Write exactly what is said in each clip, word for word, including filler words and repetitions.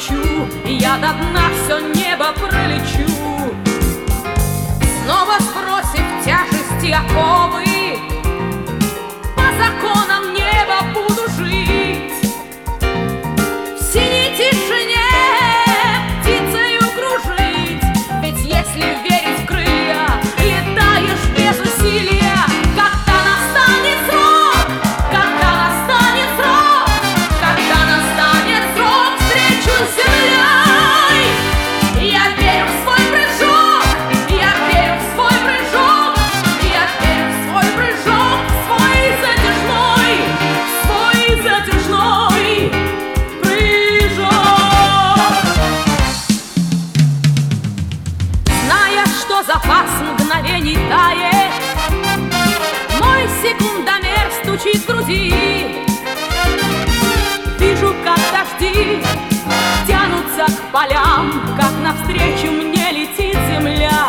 кричу, я до дна все небо пролечу. Снова сбросив тяжести оковы, по законам неба буду жить. В синей тишине птицею кружить, ведь если верить в крылья, летаешь без усилия. Когда настанет срок, когда настанет срок, когда настанет срок, встречусь с землей. Я верю в свой прыжок, я верю в свой прыжок, я верю в свой прыжок, свой затяжной, свой затяжной прыжок. Зная, что запас мгновений тает, мой секундомер стучит в груди. Вижу, как дожди тянутся к полям, как навстречу мне летит земля.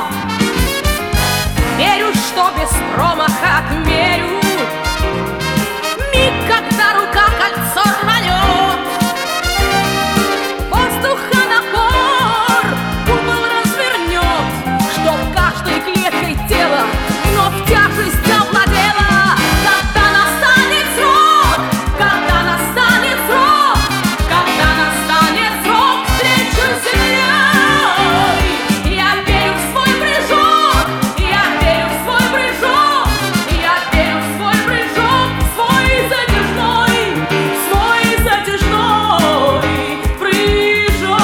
Верю, что без промаха отмерю миг, когда рука кольцо рванет. Воздуха напор купол развернет, чтоб каждой клеткой тела вновь тяжесть овладела. Когда настанет срок, когда настанет срок, когда настанет срок, встречусь с землей. Я верю в свой прыжок, я верю в свой прыжок, я верю в свой прыжок, свой затяжной, свой затяжной прыжок.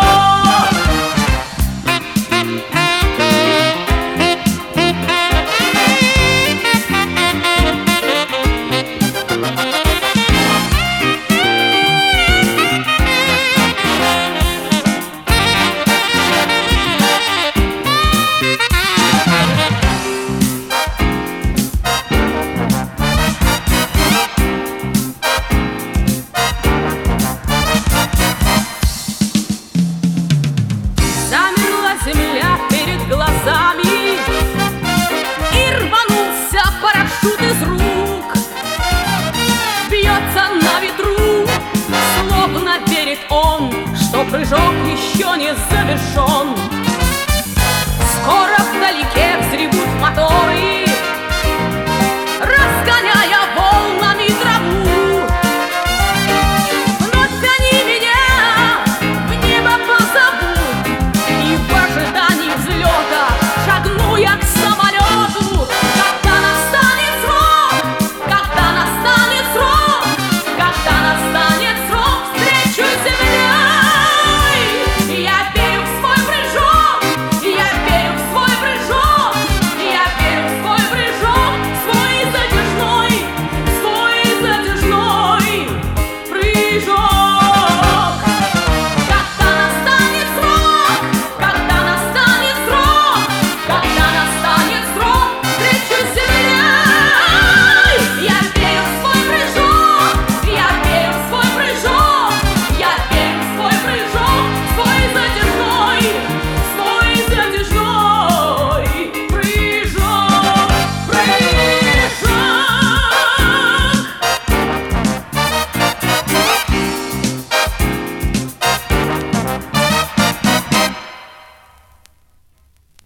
Замерла земля перед глазами, и рванулся парашют из рук. Бьется на ветру, словно верит он, что прыжок еще не завершен.